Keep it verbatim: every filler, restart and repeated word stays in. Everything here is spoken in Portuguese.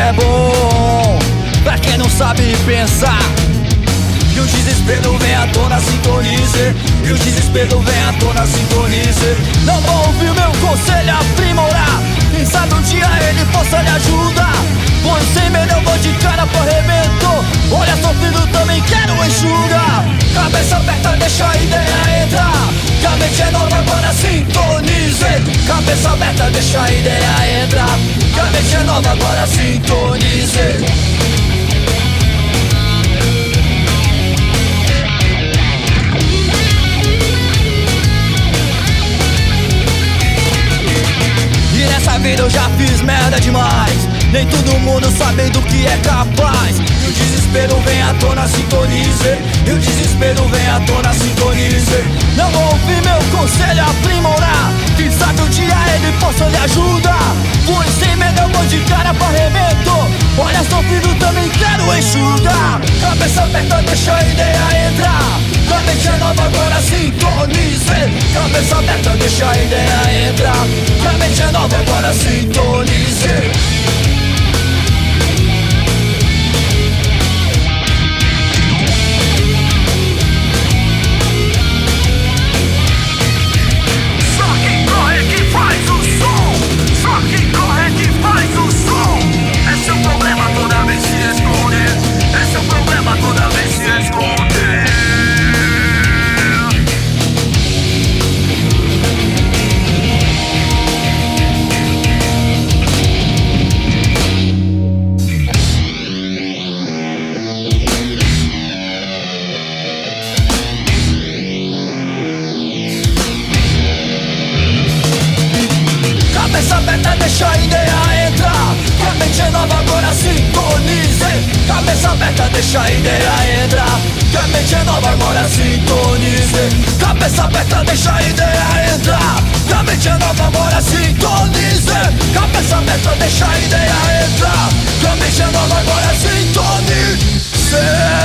é bom pra quem não sabe pensar. E o desespero vem à tona, sintonize. E o desespero vem à tona, sintonize. Não vou ouvir meu conselho, aprimorar. Quem sabe um dia ele possa lhe ajudar. Pois sem medo eu vou de cara pro arrebento. Olha, sofrido também quero enxugar. Cabeça aberta, deixa a ideia entrar. Que a mente é nova, agora sintonize. Cabeça aberta, deixa a ideia entrar. Que a mente é nova, agora sintonize. Nessa vida eu já fiz merda demais. Nem todo mundo sabe do que é capaz. E o desespero vem à tona, sintonize. E o desespero vem à tona, sintonize. Não vou ouvir meu conselho, aprimorar. Quem sabe um dia ele possa lhe ajudar. Pois sem medo eu vou de cara pro arrebento. Olha, sofrido também quero enxugar. Cabeça aberta, deixa a ideia entrar. A mente é nova, agora sintonize. Cabeça aberta, deixa a ideia entrar. A mente é nova, agora sintonize. Cabeça aberta, deixa a ideia entrar. Que a mente é nova, agora sintonize. Cabeça aberta, deixa a ideia entrar. Que a mente é nova, agora sintonize. Cabeça aberta, deixa a ideia entrar. Que a mente é nova, agora sintonize. Cabeça aberta, deixa a ideia entrar. Que a mente é nova, agora sintonize.